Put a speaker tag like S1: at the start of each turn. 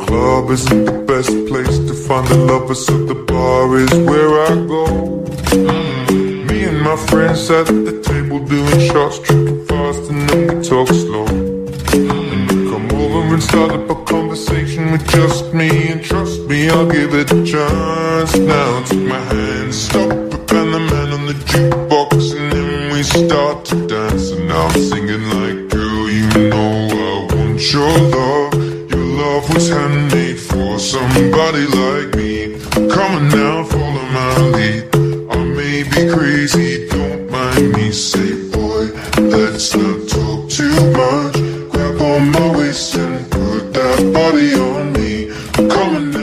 S1: club isn't the best place to find the lovers, so the bar is where I go. Me and my friends at the table doing shots, tripping fast, and then we talk slow. And you come over and start up a conversation with just me, and trust me, I'll give it a chance. Now take my hand, stop it, and the man on the jukebox, and then we start to dance. And now I'm singing like, girl, you know I want your love. Your love was handmade for somebody like me. Come on now, follow my lead. I may be crazy, don't mind me. Say, boy, let's not talk too much. Grab on my waist and put that body on me. Come on now.